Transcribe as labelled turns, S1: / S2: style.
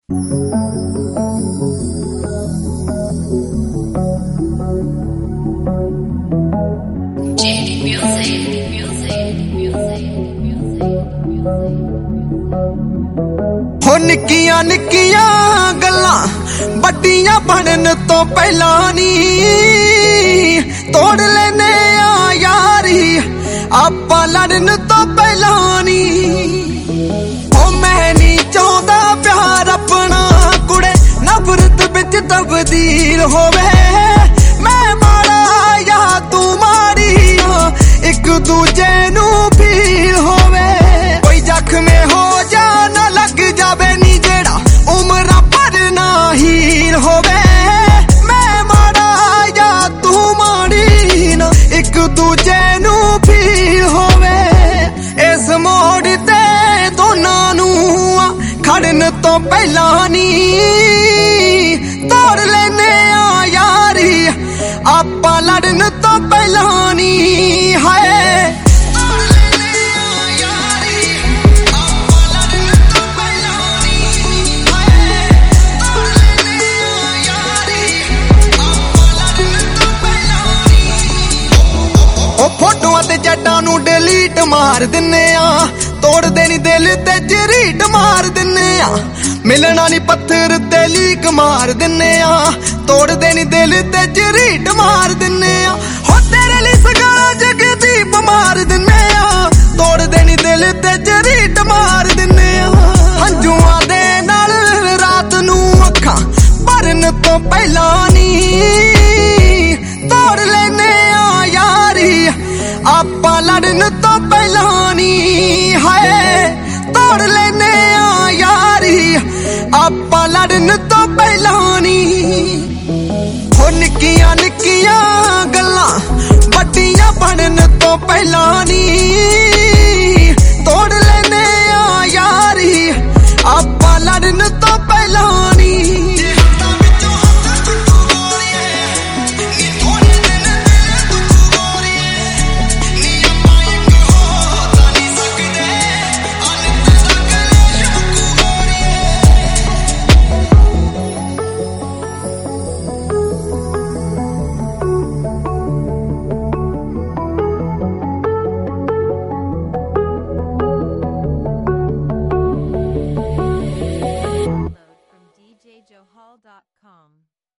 S1: हो निक्कियां निक्कियां गल्लां बड्डियां बनन तो पहला नी तोड़ लेने आ यारी आपां लड़न तो पहला नी। ओ मैं नी चाहता प्यार अपना कुड़े नफरत विच तब्दील होवे। मैं माड़ा या तू माड़ी एक दूजे नू फील होवे। कोई जख्म हो जा ना लग जावे नी जेड़ा उम्र पर ना हीर होवे। मैं माड़ा या तू माड़ी ना एक दूजे नू फील होवे। इस मोड़ ते दोनां नू खड़न तो पहला नी तोड़ लेने आ यारी आपां लड़न तो पहला नी। हाय फोटोआं ते चैटां नू डिलीट मार दिन्ने आ तोड़दे नी दिल ते झरीट मार दिन्ने आ। मिलना नी पत्थर ते लीक मार दिन्ने आ तोड़दे नी दिल ते झरीट मार दिन्ने आ। हो तेरे लिए सगाला जगदीप मार दिन्ने आ तोड़दे नी दिल ते झरीट मार दिन्ने आ। हंजुआं दे नाल रात नू अखां भरन तो पहला नी तोड़ लेने आ यारी आपां लड़न तो पहला नी। हाय तोड़ लेने आ यारी आपां लड़न तो पहला नी। हो निक्कियां निक्कियां गल्लां बड्डियां बनन तो पहला नी।